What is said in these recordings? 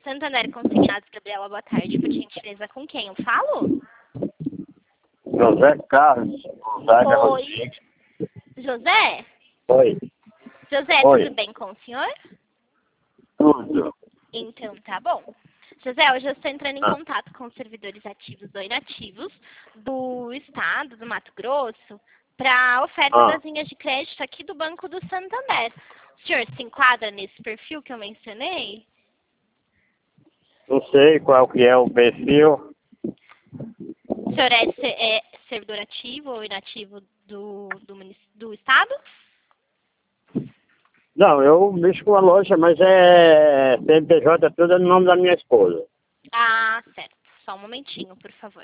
Santander Consignados, Gabriela, boa tarde. Por gentileza, com quem eu falo? José Carlos Gonzaga Oi. Rodrigues. José? Oi. José, Oi. tudo bem com o senhor? Tudo. Então, tá bom. José, hoje eu estou entrando em Ah. contato com os servidores ativos ou inativos do estado do Mato Grosso para a oferta das linhas de crédito aqui do Banco do Santander. O senhor se enquadra nesse perfil que eu mencionei? Não sei qual que é o perfil. O senhor é servidor ativo ou inativo do estado? Não, eu mexo com a loja, mas é CNPJ tudo é no nome da minha esposa. Ah, certo. Só um momentinho, por favor.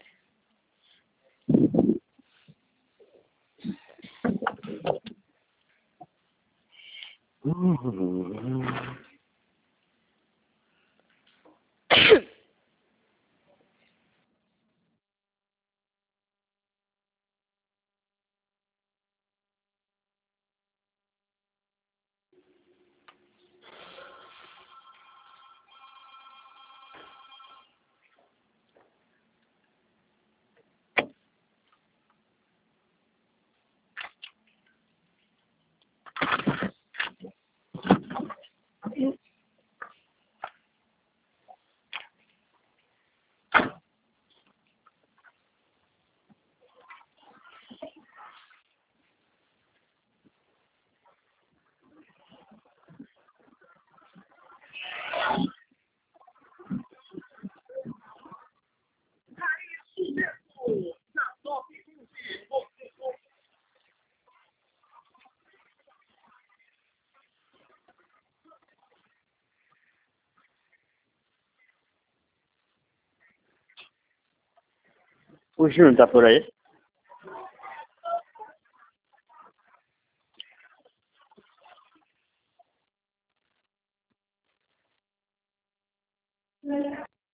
O Júnior tá por aí?